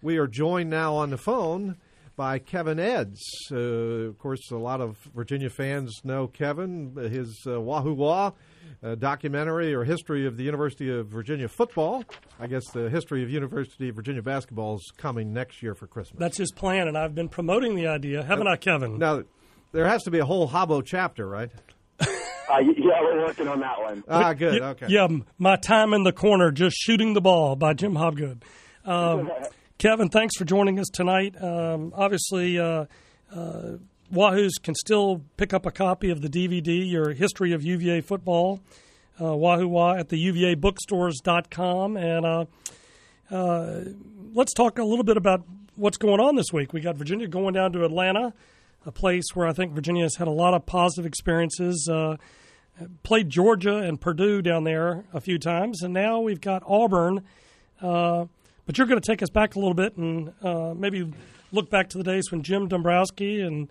We are joined now on the phone by Kevin Edds. Of course, a lot of Virginia fans know Kevin, his Wahoo Wah documentary or history of the University of Virginia football. I guess the history of University of Virginia basketball is coming next year for Christmas. That's his plan, and I've been promoting the idea, haven't I, Kevin? Now, there has to be a whole Habbo chapter, right? Yeah, we're working on that one. Good, okay. Yeah, My Time in the Corner, Just Shooting the Ball by Jim Hobgood. Kevin, thanks for joining us tonight. Obviously, Wahoos can still pick up a copy of the DVD, your History of UVA Football, Wahoo Wah at the UVAbookstores.com. And let's talk a little bit about what's going on this week. We got Virginia going down to Atlanta, a place where I think Virginia has had a lot of positive experiences. Played Georgia and Purdue down there a few times, and now we've got Auburn. But you're going to take us back a little bit and maybe look back to the days when Jim Dombrowski and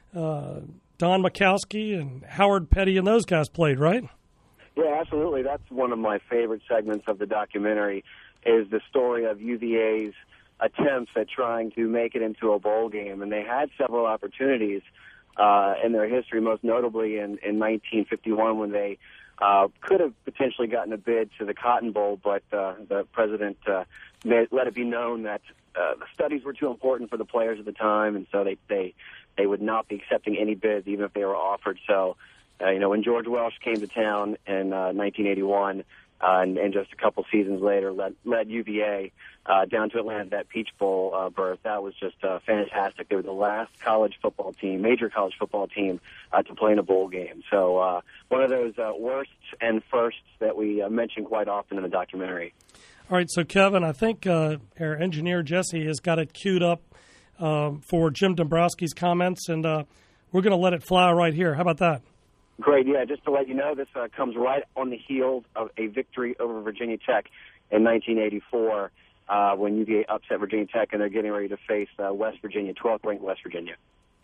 Don Makowski and Howard Petty and those guys played, right? Yeah, absolutely. That's one of my favorite segments of the documentary is the story of UVA's attempts at trying to make it into a bowl game. And they had several opportunities in their history, most notably in 1951 when they could have potentially gotten a bid to the Cotton Bowl, but the president let it be known that the studies were too important for the players at the time, and so they would not be accepting any bids, even if they were offered. So, when George Welsh came to town in 1981, and just a couple seasons later led UVA down to Atlanta, that Peach Bowl berth, that was just fantastic. They were the last major college football team to play in a bowl game. So one of those worsts and firsts that we mention quite often in the documentary. All right, so Kevin, I think our engineer Jesse has got it queued up for Jim Dombrowski's comments, and we're going to let it fly right here. How about that? Great, yeah. Just to let you know, this comes right on the heels of a victory over Virginia Tech in 1984 when UVA upset Virginia Tech, and they're getting ready to face West Virginia, 12th-ranked West Virginia.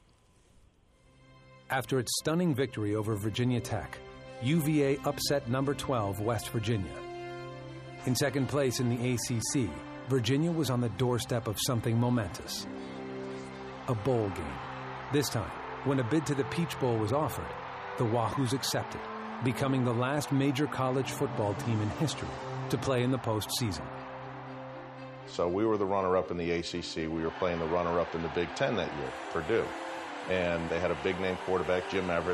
After its stunning victory over Virginia Tech, UVA upset number 12 West Virginia. In second place in the ACC, Virginia was on the doorstep of something momentous. A bowl game. This time, when a bid to the Peach Bowl was offered, the Wahoos accepted, becoming the last major college football team in history to play in the postseason. So we were the runner-up in the ACC. We were playing the runner-up in the Big Ten that year, Purdue. And they had a big-name quarterback, Jim Everett.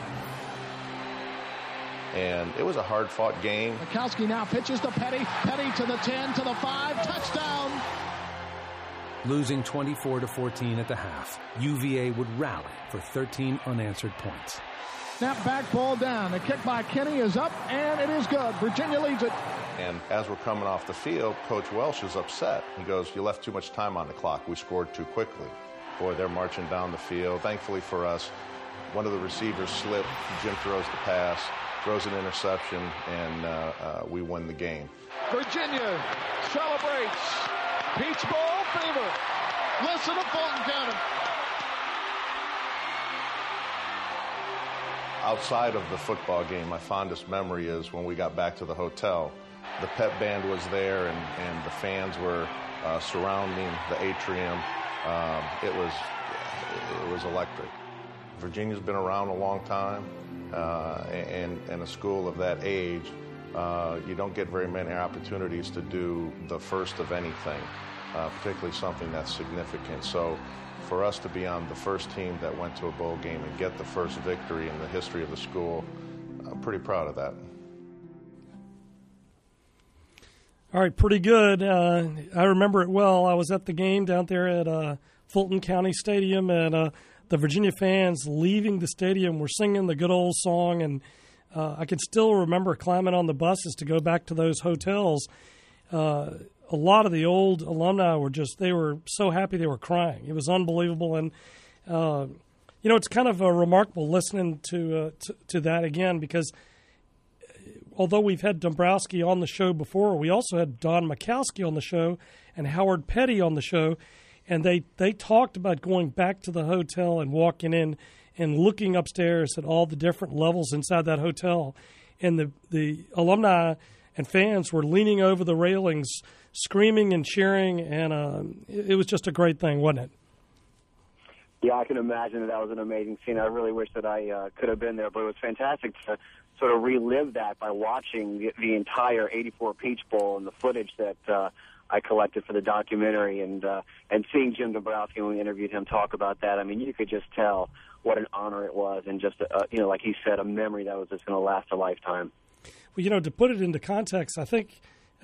And it was a hard-fought game. Makowski now pitches to Petty. Petty to the 10, to the 5, touchdown. Losing 24-14 at the half, UVA would rally for 13 unanswered points. Snap back, ball down. The kick by Kenny is up, and it is good. Virginia leads it. And as we're coming off the field, Coach Welsh is upset. He goes, "You left too much time on the clock. We scored too quickly." Boy, they're marching down the field. Thankfully for us, one of the receivers slipped. Jim throws the pass, throws an interception, and we win the game. Virginia celebrates. Peach Bowl fever. Listen to Fulton County. Outside of the football game, my fondest memory is when we got back to the hotel. The pep band was there, and the fans were surrounding the atrium. It was electric. Virginia's been around a long time, and a school of that age, you don't get very many opportunities to do the first of anything, particularly something that's significant. So for us to be on the first team that went to a bowl game and get the first victory in the history of the school, I'm pretty proud of that. All right, pretty good. I remember it well. I was at the game down there at Fulton County Stadium, and the Virginia fans leaving the stadium were singing the good old song, and I can still remember climbing on the buses to go back to those hotels. A lot of the old alumni they were so happy they were crying. It was unbelievable. And, it's kind of remarkable listening to that again, because although we've had Dombrowski on the show before, we also had Don Makowski on the show and Howard Petty on the show. And they talked about going back to the hotel and walking in and looking upstairs at all the different levels inside that hotel. And the alumni and fans were leaning over the railings, screaming and cheering, and it was just a great thing, wasn't it? Yeah, I can imagine that was an amazing scene. I really wish that I could have been there, but it was fantastic to sort of relive that by watching the entire '84 Peach Bowl and the footage that I collected for the documentary, and seeing Jim Dombrowski when we interviewed him talk about that. I mean, you could just tell what an honor it was, and just like he said, a memory that was just going to last a lifetime. Well, to put it into context, I think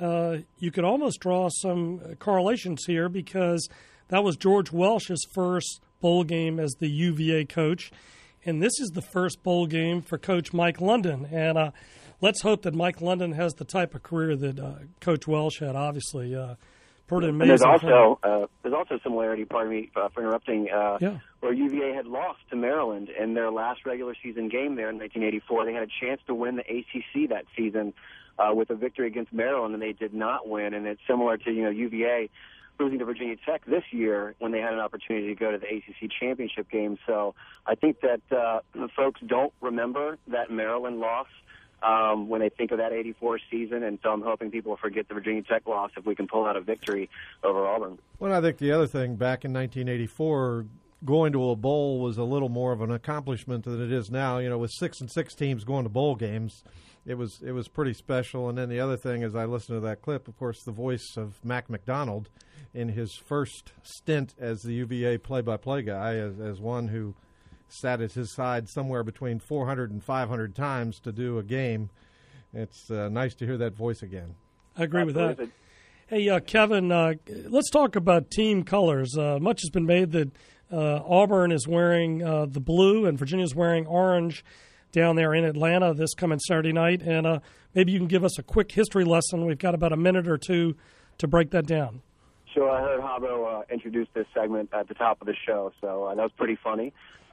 you could almost draw some correlations here, because that was George Welsh's first bowl game as the UVA coach, and this is the first bowl game for Coach Mike London. And let's hope that Mike London has the type of career that Coach Welsh had. Obviously, pretty amazing. And there's also similarity. Pardon me for interrupting. Where UVA had lost to Maryland in their last regular season game there in 1984. They had a chance to win the ACC that season with a victory against Maryland, and they did not win. And it's similar to UVA losing to Virginia Tech this year when they had an opportunity to go to the ACC championship game. So I think that folks don't remember that Maryland loss when they think of that '84 season, and so I'm hoping people will forget the Virginia Tech loss if we can pull out a victory over Auburn. Well, I think the other thing, back in 1984, going to a bowl was a little more of an accomplishment than it is now. With 6 and 6 teams going to bowl games, it was pretty special. And then the other thing, as I listened to that clip, of course, the voice of Mac McDonald in his first stint as the UVA play-by-play guy, as one who sat at his side somewhere between 400 and 500 times to do a game. It's nice to hear that voice again. I agree with that. Hey, Kevin, let's talk about team colors. Much has been made that Auburn is wearing the blue and Virginia's wearing orange down there in Atlanta this coming Saturday night. And maybe you can give us a quick history lesson. We've got about a minute or two to break that down. Sure, I heard Habo introduce this segment at the top of the show, so that was pretty funny.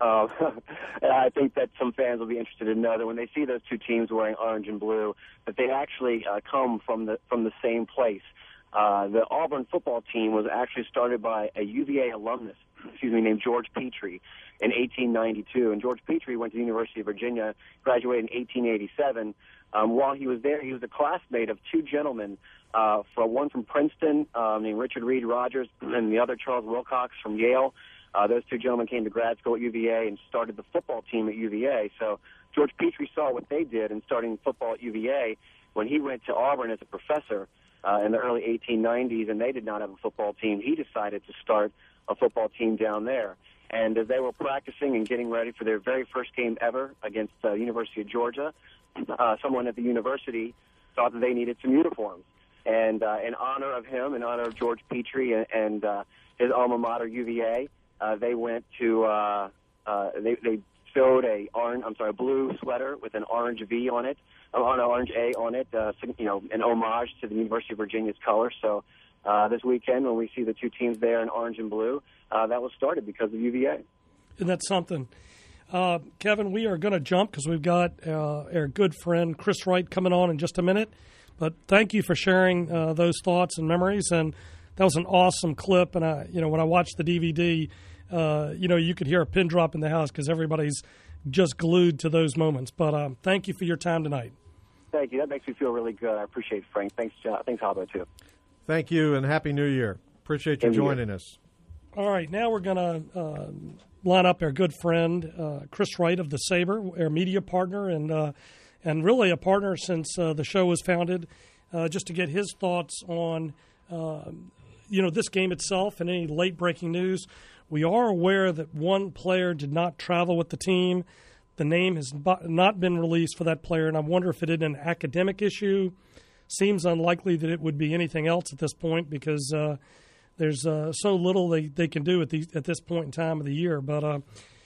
And I think that some fans will be interested to know that when they see those two teams wearing orange and blue, that they actually come from the same place. The Auburn football team was actually started by a UVA alumnus, named George Petrie in 1892. And George Petrie went to the University of Virginia, graduated in 1887. While he was there, he was a classmate of two gentlemen, one from Princeton named Richard Reed Rogers, and the other Charles Wilcox from Yale. Those two gentlemen came to grad school at UVA and started the football team at UVA. So George Petrie saw what they did in starting football at UVA when he went to Auburn as a professor in the early 1890s, and they did not have a football team. He decided to start a football team down there. And as they were practicing and getting ready for their very first game ever against the University of Georgia, someone at the university thought that they needed some uniforms. And in honor of him, in honor of George Petrie and his alma mater, UVA, they went to they sewed a blue sweater with an orange V on it, an orange A on it, an homage to the University of Virginia's color. So this weekend, when we see the two teams there in orange and blue, that was started because of UVA. Isn't that something? Kevin, we are going to jump because we've got our good friend Chris Wright coming on in just a minute. But thank you for sharing those thoughts and memories. And that was an awesome clip. And when I watched the DVD, you could hear a pin drop in the house because everybody's just glued to those moments. But thank you for your time tonight. Thank you. That makes me feel really good. I appreciate it, Frank. Thanks, Habo, too. Thank you, and Happy New Year. Appreciate you joining us. All right, now we're going to line up our good friend, Chris Wright of The Saber, our media partner, and really a partner since the show was founded, just to get his thoughts on, this game itself and any late-breaking news. We are aware that one player did not travel with the team. The name has not been released for that player, and I wonder if it is an academic issue. Seems unlikely that it would be anything else at this point because there's so little they can do at this point in time of the year. But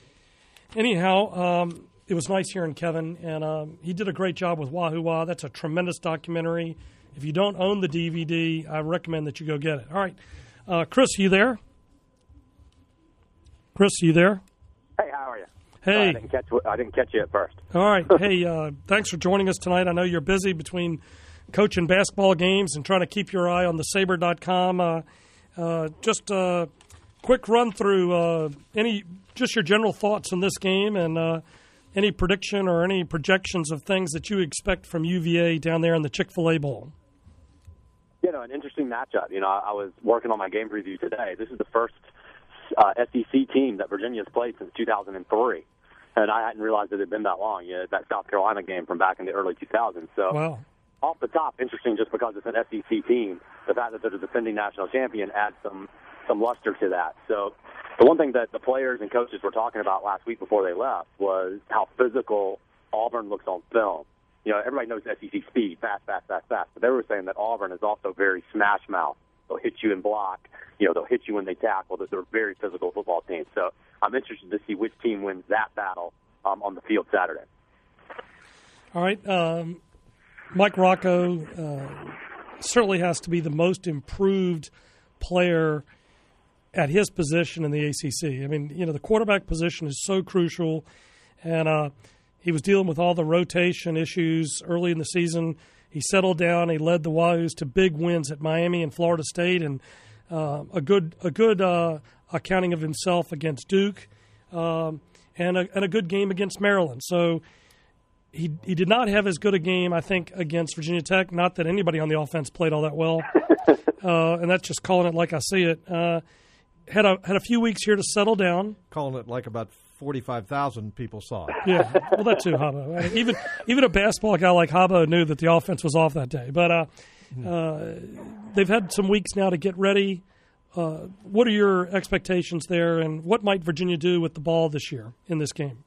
anyhow, it was nice hearing Kevin, and he did a great job with Wahoo Wah. That's a tremendous documentary. If you don't own the DVD, I recommend that you go get it. All right. Chris, you there? Chris, you there? Hey, how are you? Hey. I didn't catch you at first. All right. Hey, thanks for joining us tonight. I know you're busy between coaching basketball games and trying to keep your eye on thesaber.com. Just a quick run through just your general thoughts on this game and any prediction or any projections of things that you expect from UVA down there in the Chick-fil-A Bowl? An interesting matchup. I was working on my game preview today. This is the first SEC team that Virginia has played since 2003. And I hadn't realized it had been that long. That South Carolina game from back in the early 2000s. So, wow. Off the top, interesting just because it's an SEC team. The fact that they're the defending national champion adds some luster to that. So the one thing that the players and coaches were talking about last week before they left was how physical Auburn looks on film. Everybody knows SEC speed, fast. But they were saying that Auburn is also very smash mouth. They'll hit you and block. They'll hit you when they tackle. They're a very physical football team. So I'm interested to see which team wins that battle on the field Saturday. All right. Mike Rocco certainly has to be the most improved player at his position in the ACC. I mean, the quarterback position is so crucial, and he was dealing with all the rotation issues early in the season. He settled down. He led the Wahoos to big wins at Miami and Florida State, and a good accounting of himself against Duke, and a good game against Maryland. So he did not have as good a game, I think, against Virginia Tech. Not that anybody on the offense played all that well, and that's just calling it like I see it. Had a few weeks here to settle down. Calling it like about 45,000 people saw it. Yeah, well, that too, Habbo. Even a basketball guy like Habbo knew that the offense was off that day. But they've had some weeks now to get ready. What are your expectations there, and what might Virginia do with the ball this year in this game?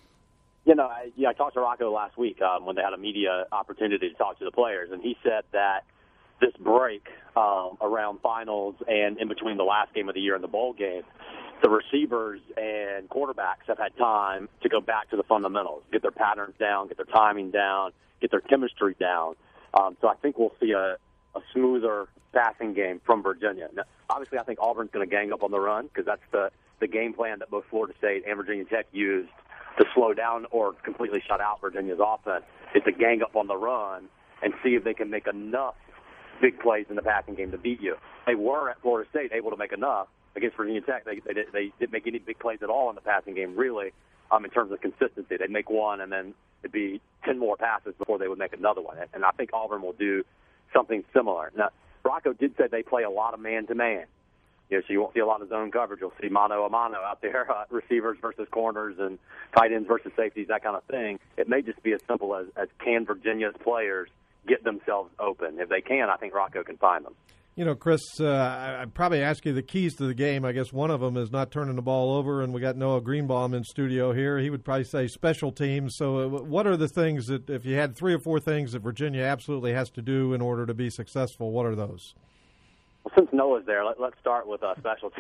I talked to Rocco last week when they had a media opportunity to talk to the players, and he said that this break around finals and in between the last game of the year and the bowl game, the receivers and quarterbacks have had time to go back to the fundamentals, get their patterns down, get their timing down, get their chemistry down. So I think we'll see a smoother passing game from Virginia. Now, obviously, I think Auburn's going to gang up on the run because that's the game plan that both Florida State and Virginia Tech used to slow down or completely shut out Virginia's offense, is to gang up on the run and see if they can make enough big plays in the passing game to beat you. They were at Florida State able to make enough. Against Virginia Tech, they didn't make any big plays at all in the passing game, really, in terms of consistency. They'd make one, and then it'd be 10 more passes before they would make another one. And I think Auburn will do something similar. Now, Rocco did say they play a lot of man-to-man. So you won't see a lot of zone coverage. You'll see mano-a-mano out there, receivers versus corners and tight ends versus safeties, that kind of thing. It may just be as simple as can Virginia's players get themselves open. If they can, I think Rocco can find them. Chris, I'd probably ask you the keys to the game. I guess one of them is not turning the ball over, and we got Noah Greenbaum in studio here. He would probably say special teams. So what are the things that, if you had 3 or 4 things that Virginia absolutely has to do in order to be successful, what are those? Well, since Noah's there, let's start with special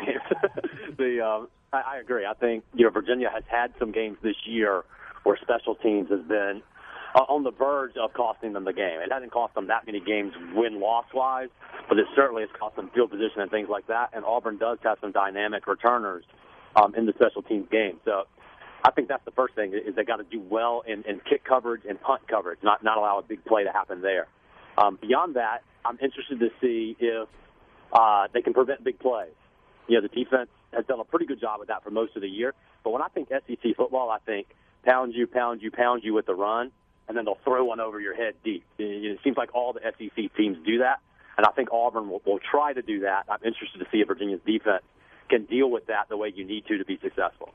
teams. I agree. I think Virginia has had some games this year where special teams has been on the verge of costing them the game. It hasn't cost them that many games win-loss-wise, but it certainly has cost them field position and things like that, and Auburn does have some dynamic returners in the special teams game. So I think that's the first thing, is they got to do well in kick coverage and punt coverage, not allow a big play to happen there. Beyond that, I'm interested to see if they can prevent big plays. The defense has done a pretty good job with that for most of the year, but when I think SEC football, I think pound you with the run, and then they'll throw one over your head deep. It seems like all the SEC teams do that, and I think Auburn will try to do that. I'm interested to see if Virginia's defense can deal with that the way you need to be successful.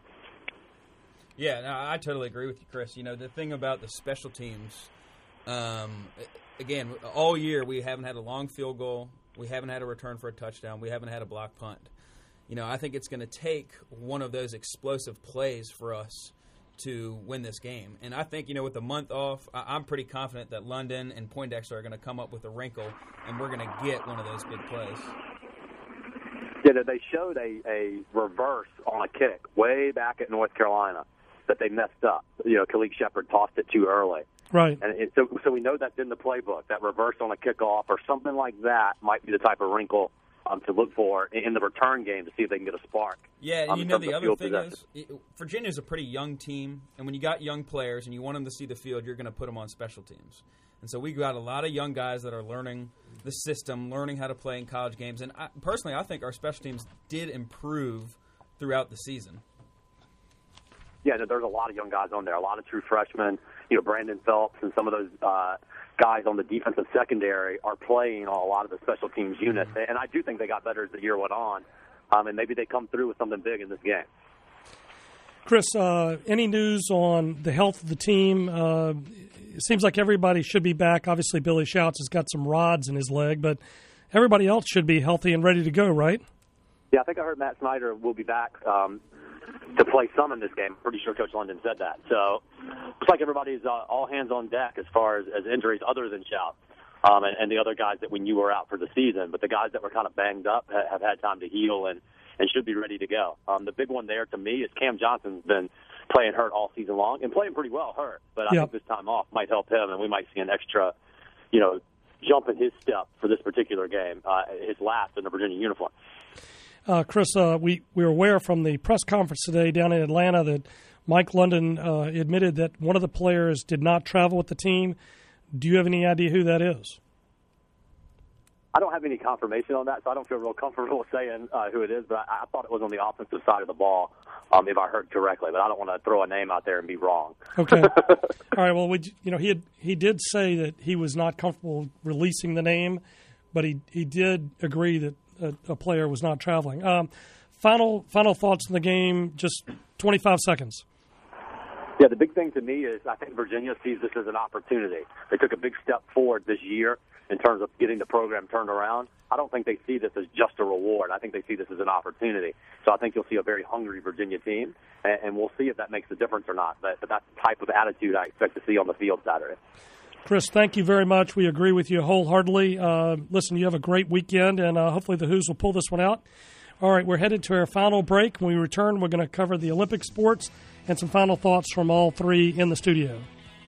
Yeah, no, I totally agree with you, Chris. The thing about the special teams, again, all year we haven't had a long field goal. We haven't had a return for a touchdown. We haven't had a block punt. I think it's going to take one of those explosive plays for us to win this game. And I think, with the month off, I'm pretty confident that London and Poindexter are going to come up with a wrinkle, and we're going to get one of those big plays. Yeah, they showed a reverse on a kick way back at North Carolina that they messed up. Khalid Shepard tossed it too early. Right. And so we know that's in the playbook, that reverse on a kickoff or something like that might be the type of wrinkle to look for in the return game to see if they can get a spark. Yeah, and the other thing is, Virginia's a pretty young team, and when you got young players and you want them to see the field, you're going to put them on special teams. And so we got a lot of young guys that are learning the system, learning how to play in college games. And personally, I think our special teams did improve throughout the season. Yeah, there's a lot of young guys on there, a lot of true freshmen. Brandon Phelps and some of those guys on the defensive secondary are playing on a lot of the special teams units. And I do think they got better as the year went on, and maybe they come through with something big in this game. Chris, any news on the health of the team? It seems like everybody should be back. Obviously, Billy Shouts has got some rods in his leg, but everybody else should be healthy and ready to go, right? Yeah, I think I heard Matt Snyder will be back to play some in this game. I'm pretty sure Coach London said that. So looks like everybody's all hands on deck as far as injuries other than Shouts and the other guys that we knew were out for the season. But the guys that were kind of banged up have had time to heal and should be ready to go. The big one there to me is Cam Johnson's been playing hurt all season long and playing pretty well hurt. But I think this time off might help him, and we might see an extra, jump in his step for this particular game, his last in the Virginia uniform. Chris, we were aware from the press conference today down in Atlanta that Mike London admitted that one of the players did not travel with the team. Do you have any idea who that is? I don't have any confirmation on that, so I don't feel real comfortable saying who it is, but I thought it was on the offensive side of the ball, if I heard correctly. But I don't want to throw a name out there and be wrong. Okay. All right. Well, he did say that he was not comfortable releasing the name, but he did agree that a player was not traveling. Final thoughts on the game, just 25 seconds. Yeah, the big thing to me is I think Virginia sees this as an opportunity. They took a big step forward this year in terms of getting the program turned around. I don't think they see this as just a reward. I think they see this as an opportunity. So I think you'll see a very hungry Virginia team, and we'll see if that makes a difference or not. But that's the type of attitude I expect to see on the field Saturday. Chris, thank you very much. We agree with you wholeheartedly. Listen, you have a great weekend, and hopefully the Hoos will pull this one out. All right, we're headed to our final break. When we return, we're going to cover the Olympic sports and some final thoughts from all three in the studio.